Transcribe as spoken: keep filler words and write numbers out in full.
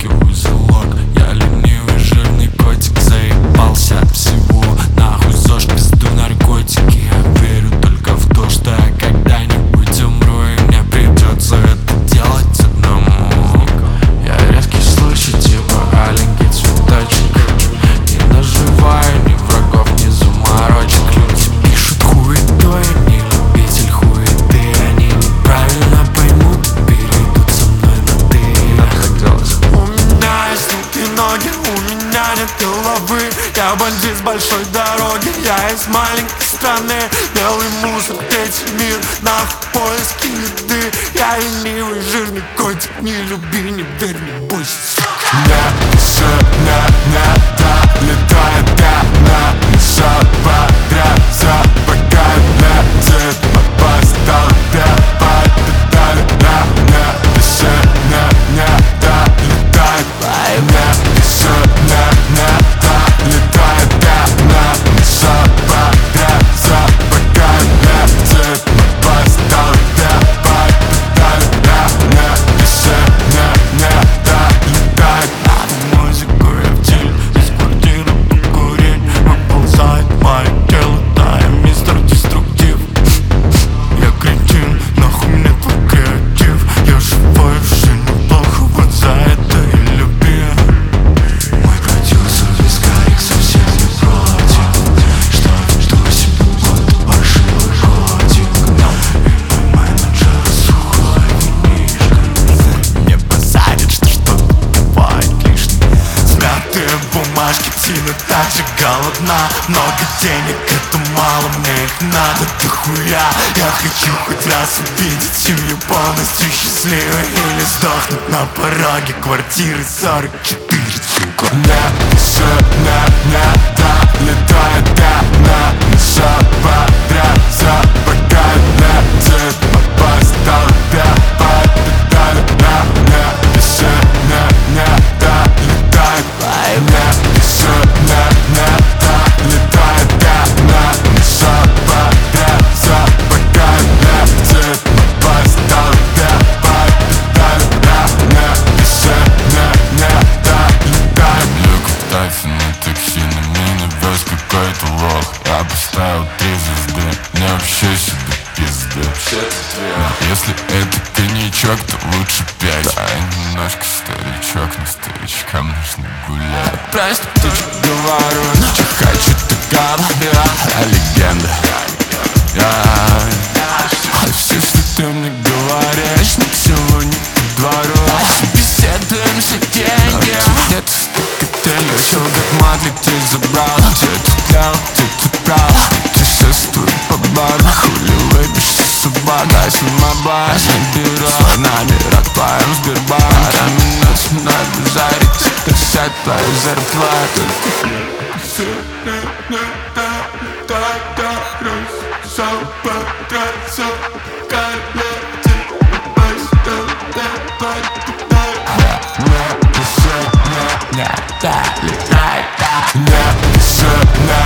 вытаскиваю залог. Я ленивый жирный котик, заебался от всего. Нахуй ЗОЖ, пизду наркотики. Я верю только в то, что я когда-нибудь умру, и мне придется это делать одному. Я резкий случай, типа аленький цветочек. Не наживаю ни врагов, ни заморочек. Люди пишут хуетой, не любитель хуеты. Они неправильно поймут, перейдут со мной на ты. У меня есть руки, ноги, у меня нет головы. Я бандит с большой дороги, я из маленькой страны. Белый мусор, третий мир, нахуй поиски еды. Я ленивый жирный котик, не люби, не верь, не бойся. Не, все, не, не долетает она. Все подряд, все пока летит. Попасть в толпе, под педали на мне. Все, не, не долетает. Не, все, не, не долетает она. Все подряд, все пока летит. Попасть в толпе, под педали на мне. Все, не, не долетает. Музыку я в теле, из квартиры покурить. Выползает мое тело, да, я мистер Деструктив. Я кретин, нахуй мне твой креатив. Я живой, все неплохо, вот за это и люби. Мой продюсер вискарик совсем не против, что веду себя будто паршивый котик. И мой менеджер сухой винишко не посадит, что что-то бывает лишним. Смятые бумажки, псина так же голодна. Много денег, это мало, мне их надо дохуя. Я хочу хоть раз увидеть семью полностью счастливой, или сдохнуть на пороге квартиры сорок четыре, сука. Не, все, не, не долетает она. Все подряд, все пока летит. Попасть в толпе, под педали на мне. Все, не, не долетает. Не, все, не, не долетает она. Все подряд, все пока летит. Попасть в толпе, под педали на мне. Все, не, не долетает. Люк в такси на такси, на меня вез какой-то лох. Я поставил три звезды, мне вообще сюда пизды. Но если это коньячок, то лучше пять. Да, я немножко старичок, но старичкам нужно гулять. Прости, ты что говорю, но что хочу, ты говорю. Я легенда, я а все, что ты мне говоришь, ни к селу, ни ко двору. Беседуем за деньги. Нет, ты чё, как Матли, ты забрал. Ты тут дал, ты тут брал. Путешествую по бару, хули выпишься собака. Снимай биру, свой номер отправим в Сбербанк. А минут с мной базарить, писать твою зарплату. Все, не, не, да, да, да, раз, все, подряд, все, колети. Попасть в толпе, под педали. Не, все, не, не долетает. Не, все, не